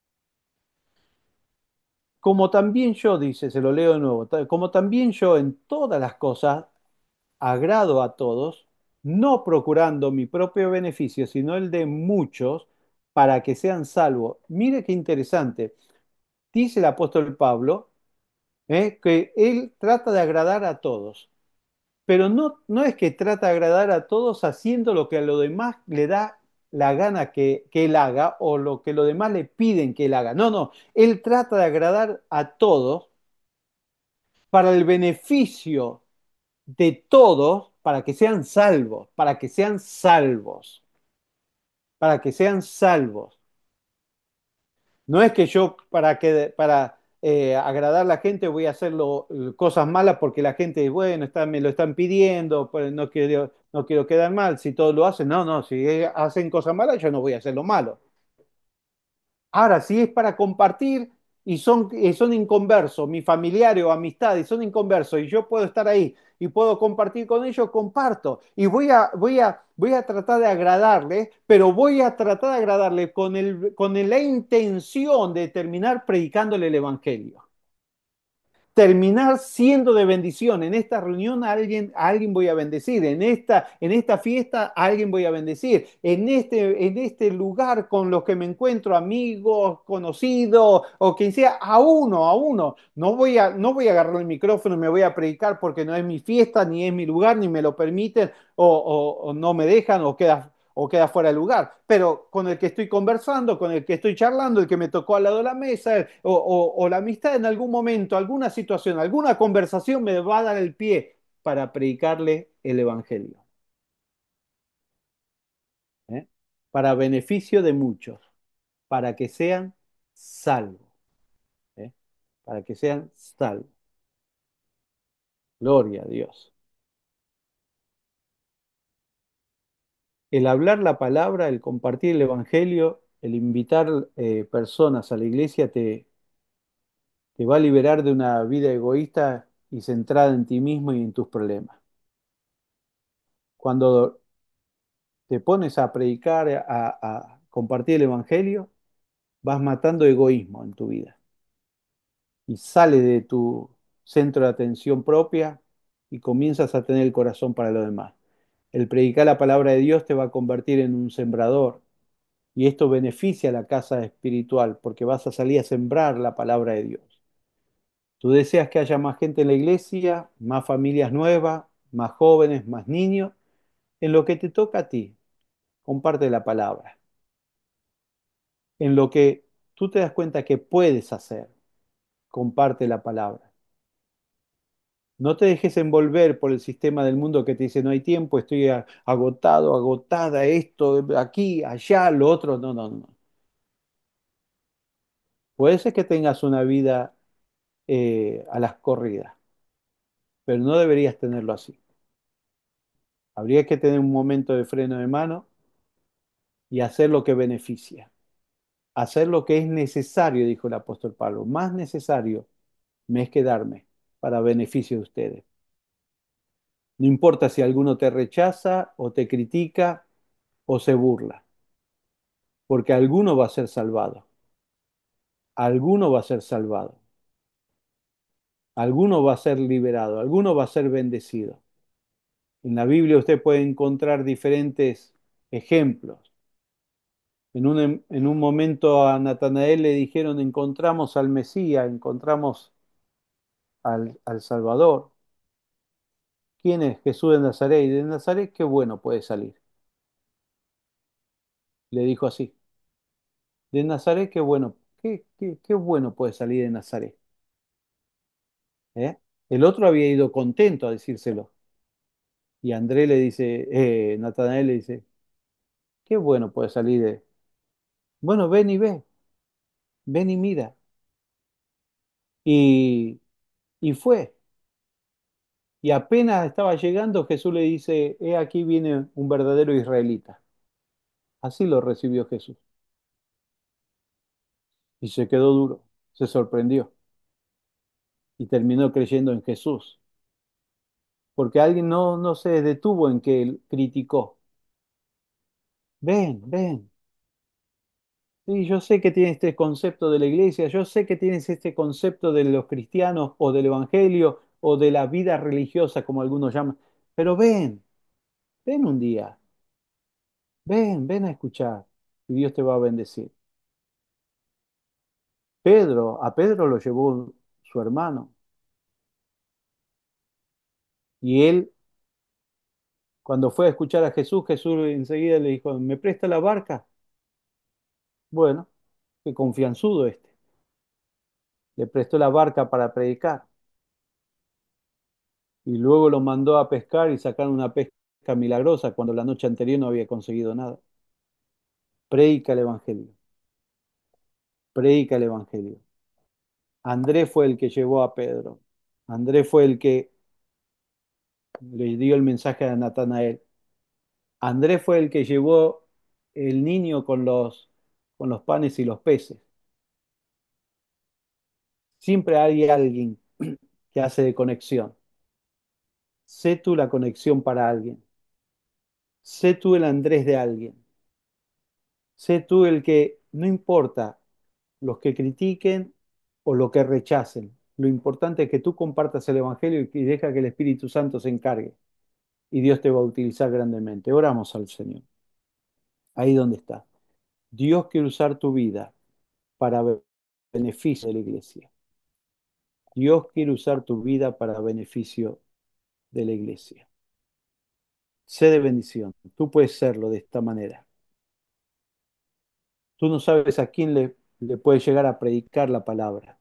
Como también yo, dice, se lo leo de nuevo, ta- como también yo en todas las cosas agrado a todos, no procurando mi propio beneficio, sino el de muchos, para que sean salvos. Mire qué interesante. Dice el apóstol Pablo, eh, que él trata de agradar a todos, pero no, no es que trata de agradar a todos haciendo lo que a lo demás le da la gana que, que él haga o lo que los demás le piden que él haga. No, no, él trata de agradar a todos para el beneficio de todos, para que sean salvos, para que sean salvos, para que sean salvos. No es que yo para, que, para eh, agradar a la gente voy a hacer lo- cosas malas porque la gente, bueno, está, me lo están pidiendo, pues no quiero, no quiero quedar mal. Si todos lo hacen, no, no, si hacen cosas malas, yo no voy a hacer lo malo. Ahora, si es para compartir y son, y son inconversos, mis familiares o amistades son inconversos y yo puedo estar ahí y puedo compartir con ellos, comparto. Y voy a, voy a, voy a tratar de agradarle, pero voy a tratar de agradarle con el, con la intención de terminar predicándole el Evangelio, terminar siendo de bendición. En esta reunión a alguien, a alguien voy a bendecir, en esta, en esta fiesta a alguien voy a bendecir, en este, en este lugar con los que me encuentro, amigos, conocidos o quien sea, a uno, a uno. No voy a, no voy a agarrar el micrófono y me voy a predicar porque no es mi fiesta, ni es mi lugar, ni me lo permiten, o, o- o no me dejan, o queda o queda fuera de lugar, pero con el que estoy conversando, con el que estoy charlando, el que me tocó al lado de la mesa, o, o- o la amistad en algún momento, alguna situación, alguna conversación me va a dar el pie para predicarle el Evangelio, ¿eh? Para beneficio de muchos, para que sean salvos, ¿eh? Para que sean salvos. Gloria a Dios. El hablar la palabra, el compartir el Evangelio, el invitar eh, personas a la iglesia te, te va a liberar de una vida egoísta y centrada en ti mismo y en tus problemas. Cuando te pones a predicar, a, a compartir el Evangelio, vas matando egoísmo en tu vida y sale de tu centro de atención propia y comienzas a tener el corazón para lo demás. El predicar la palabra de Dios te va a convertir en un sembrador y esto beneficia a la casa espiritual porque vas a salir a sembrar la palabra de Dios. Tú deseas que haya más gente en la iglesia, más familias nuevas, más jóvenes, más niños. En lo que te toca a ti, comparte la palabra. En lo que tú te das cuenta que puedes hacer, comparte la palabra. No te dejes envolver por el sistema del mundo que te dice no hay tiempo, estoy a- agotado, agotada, esto, aquí, allá, lo otro. No, no, no. Puede ser que tengas una vida eh, a las corridas, pero no deberías tenerlo así. Habría que tener un momento de freno de mano y hacer lo que beneficia. Hacer lo que es necesario, dijo el apóstol Pablo. Más necesario me es quedarme para beneficio de ustedes. No importa si alguno te rechaza o te critica o se burla, porque alguno va a ser salvado. Alguno va a ser salvado. Alguno va a ser liberado. Alguno va a ser bendecido. En la Biblia usted puede encontrar diferentes ejemplos. En un, en un momento a Natanael le dijeron, encontramos al Mesías, encontramos al, al Salvador. ¿Quién es Jesús de Nazaret? Y de Nazaret, qué bueno puede salir. Le dijo así. De Nazaret, qué bueno, qué, qué, qué bueno puede salir de Nazaret. ¿Eh? El otro había ido contento a decírselo. Y Andrés le dice, eh, Natanael le dice, qué bueno puede salir de... Bueno, ven y ve, ven y mira. Y, y fue. Y apenas estaba llegando, Jesús le dice, he aquí viene un verdadero israelita. Así lo recibió Jesús. Y se quedó duro, se sorprendió y terminó creyendo en Jesús. Porque alguien no, no se detuvo en que él criticó. Ven, ven. Sí, yo sé que tienes este concepto de la iglesia, yo sé que tienes este concepto de los cristianos o del evangelio o de la vida religiosa, como algunos llaman, pero ven, ven un día, ven, ven a escuchar y Dios te va a bendecir. Pedro, a Pedro lo llevó su hermano y él, cuando fue a escuchar a Jesús, Jesús enseguida le dijo, ¿me presta la barca? Bueno, qué confianzudo este. Le prestó la barca para predicar y luego lo mandó a pescar y sacar una pesca milagrosa cuando la noche anterior no había conseguido nada. Predica el Evangelio, predica el Evangelio. Andrés fue el que llevó a Pedro. Andrés fue el que le dio el mensaje a Natanael. Andrés fue el que llevó el niño con los, con los panes y los peces. Siempre hay alguien que hace de conexión. Sé tú la conexión para alguien. Sé tú el Andrés de alguien. Sé tú el que, no importa los que critiquen o lo que rechacen. Lo importante es que tú compartas el Evangelio y que deja que el Espíritu Santo se encargue. Y Dios te va a utilizar grandemente. Oramos al Señor. Ahí donde está. Dios quiere usar tu vida para be- beneficio de la iglesia. Dios quiere usar tu vida para beneficio de la iglesia. Sé de bendición. Tú puedes serlo de esta manera. Tú no sabes a quién le, le puede llegar a predicar la palabra.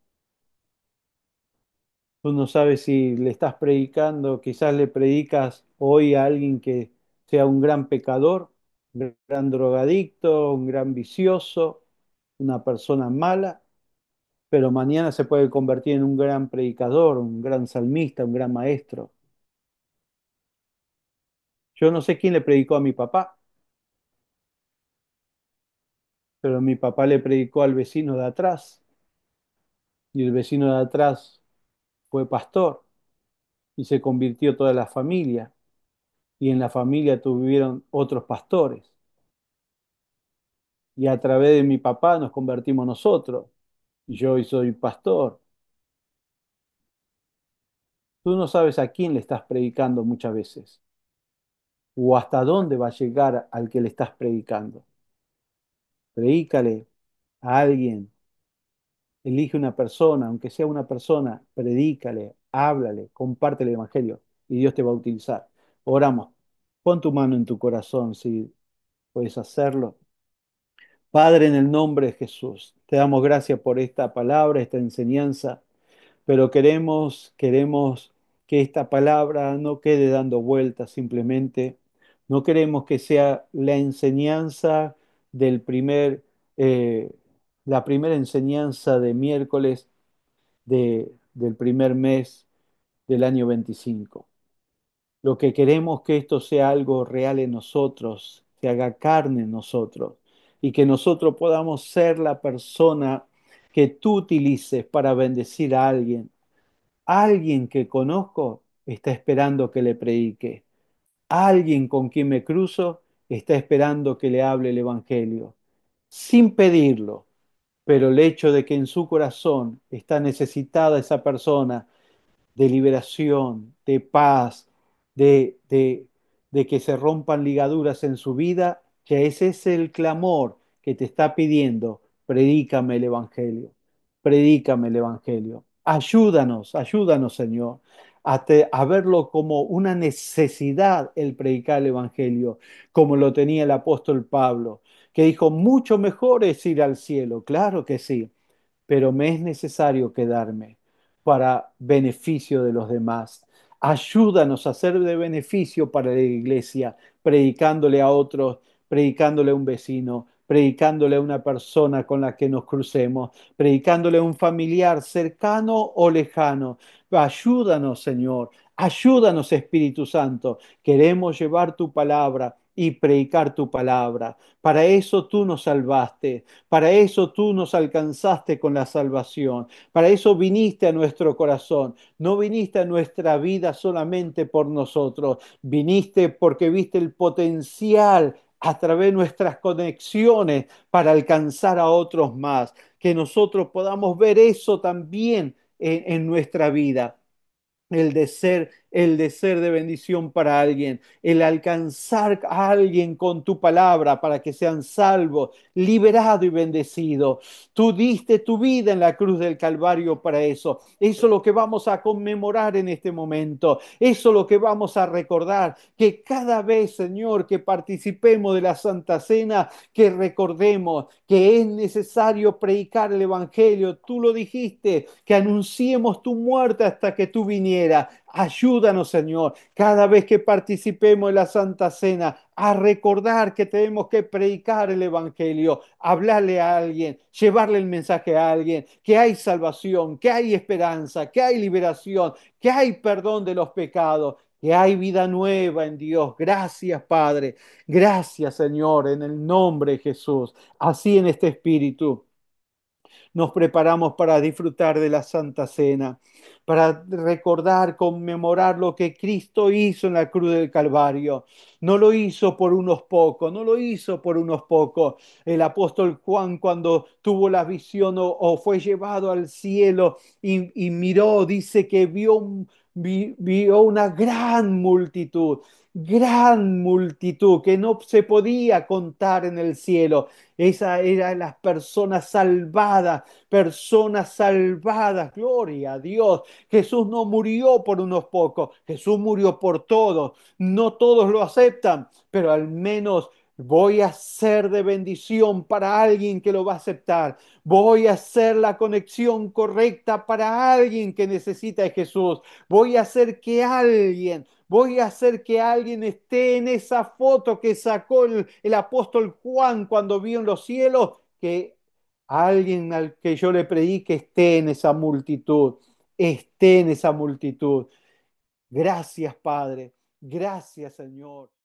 Tú no sabes si le estás predicando, quizás le predicas hoy a alguien que sea un gran pecador, un gran drogadicto, un gran vicioso, una persona mala, pero mañana se puede convertir en un gran predicador, un gran salmista, un gran maestro. Yo no sé quién le predicó a mi papá, pero mi papá le predicó al vecino de atrás y el vecino de atrás fue pastor y se convirtió toda la familia y en la familia tuvieron otros pastores y a través de mi papá nos convertimos nosotros y yo hoy soy pastor. Tú no sabes a quién le estás predicando muchas veces o hasta dónde va a llegar al que le estás predicando. Predícale a alguien. Elige una persona, aunque sea una persona, predícale, háblale, comparte el evangelio y Dios te va a utilizar. Oramos. Pon tu mano en tu corazón si puedes hacerlo. Padre, en el nombre de Jesús, te damos gracias por esta palabra, esta enseñanza, pero queremos, queremos que esta palabra no quede dando vueltas simplemente. No queremos que sea la enseñanza del primer, eh, la primera enseñanza de miércoles de- del primer mes del año veinticinco. Lo que queremos que esto sea algo real en nosotros, que haga carne en nosotros y que nosotros podamos ser la persona que tú utilices para bendecir a alguien. Alguien que conozco está esperando que le predique. Alguien con quien me cruzo está esperando que le hable el Evangelio, sin pedirlo, pero el hecho de que en su corazón está necesitada esa persona de liberación, de paz, de, de, de que se rompan ligaduras en su vida, que ese es el clamor que te está pidiendo. Predícame el Evangelio, predícame el Evangelio. Ayúdanos, ayúdanos, Señor, a, te- a verlo como una necesidad el predicar el Evangelio, como lo tenía el apóstol Pablo, que dijo, mucho mejor es ir al cielo. Claro que sí, pero me es necesario quedarme para beneficio de los demás. Ayúdanos a ser de beneficio para la iglesia, predicándole a otros, predicándole a un vecino, predicándole a una persona con la que nos crucemos, predicándole a un familiar cercano o lejano. Ayúdanos, Señor. Ayúdanos, Espíritu Santo. Queremos llevar tu palabra y predicar tu palabra. Para eso tú nos salvaste. Para eso tú nos alcanzaste con la salvación. Para eso viniste a nuestro corazón. No viniste a nuestra vida solamente por nosotros. Viniste porque viste el potencial a través de nuestras conexiones para alcanzar a otros más. Que nosotros podamos ver eso también en, en nuestra vida, el de ser, el de ser de bendición para alguien, el alcanzar a alguien con tu palabra para que sean salvos, liberado y bendecido. Tú diste tu vida en la cruz del Calvario para eso. Eso es lo que vamos a conmemorar en este momento. Eso es lo que vamos a recordar. Que cada vez, Señor, que participemos de la Santa Cena, que recordemos que es necesario predicar el Evangelio. Tú lo dijiste, que anunciemos tu muerte hasta que tú vinieras. Ayúdanos, Señor, cada vez que participemos en la Santa Cena, a recordar que tenemos que predicar el Evangelio, hablarle a alguien, llevarle el mensaje a alguien, que hay salvación, que hay esperanza, que hay liberación, que hay perdón de los pecados, que hay vida nueva en Dios. Gracias, Padre. Gracias, Señor, en el nombre de Jesús. Así en este espíritu. nos preparamos para disfrutar de la Santa Cena, para recordar, conmemorar lo que Cristo hizo en la cruz del Calvario. No lo hizo por unos pocos, no lo hizo por unos pocos. El apóstol Juan, cuando tuvo la visión o, o fue llevado al cielo y, y miró, dice que vio, un- vi- vio una gran multitud, gran multitud que no se podía contar en el cielo. Esa eran las personas salvadas, personas salvadas, gloria a Dios. Jesús no murió por unos pocos, Jesús murió por todos. No todos lo aceptan, pero al menos voy a ser de bendición para alguien que lo va a aceptar. Voy a hacer la conexión correcta para alguien que necesita de Jesús. Voy a hacer que alguien Voy a hacer que alguien esté en esa foto que sacó el, el apóstol Juan cuando vio en los cielos, que alguien al que yo le predique esté en esa multitud, esté en esa multitud. Gracias, Padre. Gracias, Señor.